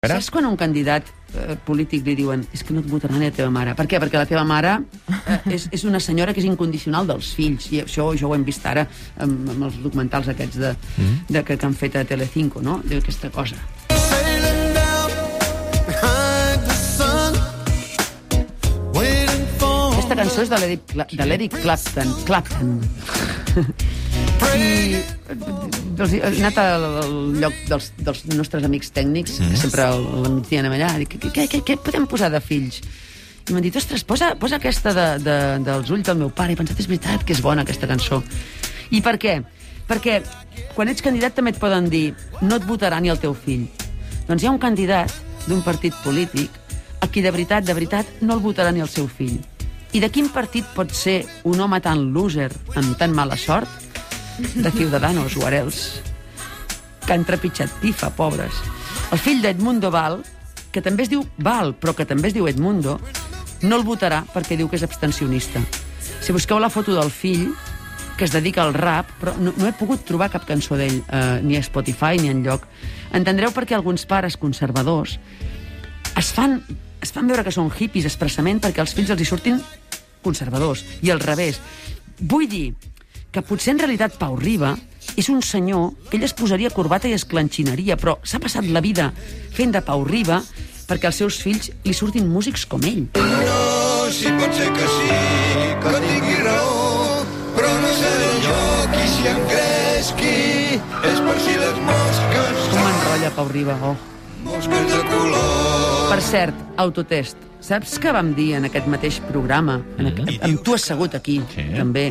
Saps quan a un candidat polític li diuen és que no et votarà ni la teva mare? Per què? Perquè la teva mare és una senyora que és incondicional dels fills, i això ho hem vist ara amb els documentals aquests que han fet a Telecinco, no? D'aquesta cosa. Aquesta cançó és de l'Eric Clapton. I he anat al lloc dels nostres amics tècnics, que sempre al migdia anem allà, i dic, què podem posar de fills? I m'han dit, ostres, posa aquesta dels ulls del meu pare. I he pensat, és veritat que és bona aquesta cançó. I per què? Perquè quan ets candidat també et poden dir no et votarà ni el teu fill. Doncs hi ha un candidat d'un partit polític a qui de veritat no el votarà ni el seu fill. I de quin partit pot ser un home tan loser, amb tan mala sort? De Ciudadanos o Arels, que han trepitjat pifa, pobres. El fill d'Edmundo Val, que també es diu Val, però que també es diu Edmundo, no el votarà perquè diu que és abstencionista. Si busqueu la foto del fill, que es dedica al rap, però no he pogut trobar cap cançó d'ell, ni a Spotify ni enlloc. Entendreu per què alguns pares conservadors es fan veure que són hippies expressament perquè als fills els hi surtin conservadors, i al revés. Vull dir que potser en realitat Pau Riba és un senyor que ell es posaria corbata i es clanxinaria, però s'ha passat la vida fent de Pau Riba perquè als seus fills li surtin músics com ell. No, si pot ser que sí, que tingui raó, però no seré jo qui si em cresqui, és per si les mosques... Com m'enrotlla Pau Riba, Mosques de color... Per cert, autotest. Saps què vam dir en aquest mateix programa? Amb tu assegut aquí, també.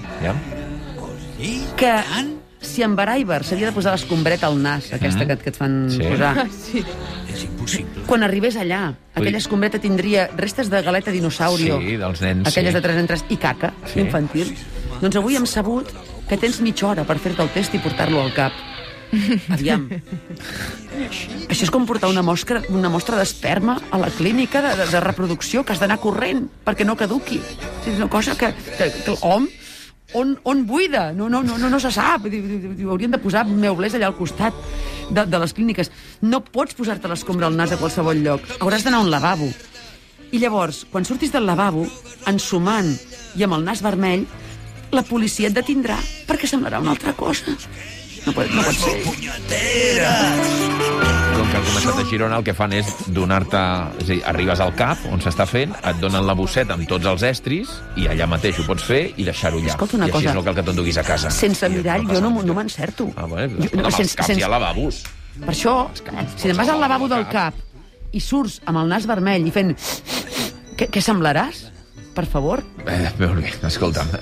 Que si en Baraiber s'havia de posar l'escombreta al nas, aquesta que et fan posar, És impossible. quan arribés allà, aquella escombreta tindria restes de galeta dinosaurio, dels nens, aquelles de 3 en 3, i caca infantil. Doncs avui hem sabut que tens mitja hora per fer-te el test i portar-lo al cap. Aviam. Això és com portar una mostra d'esperma a la clínica de reproducció, que has d'anar corrent perquè no caduqui. És una cosa que hom on buida, no se sap. Haurien de posar meublers allà al costat de les clíniques. No pots posar-te l'escombra al nas a qualsevol lloc, hauràs d'anar a un lavabo. I llavors, quan surtis del lavabo, ensumant i amb el nas vermell, la policia et detindrà perquè semblarà una altra cosa. No pot ser. Com que han començat a Girona, el que fan és donar-te... És a dir, arribes al CAP, on s'està fent, et donen la bosseta amb tots els estris, i allà mateix ho pots fer i deixar-ho allà. Escolta una cosa. I així no cal que t'enduguis a casa. Sense mirall, jo no m'encerto. Bueno, amb els caps hi ha lavabos. Per això, si te'n vas al lavabo del CAP i surts amb el nas vermell i fent... Què semblaràs? Per favor? Molt bé, escolta'm.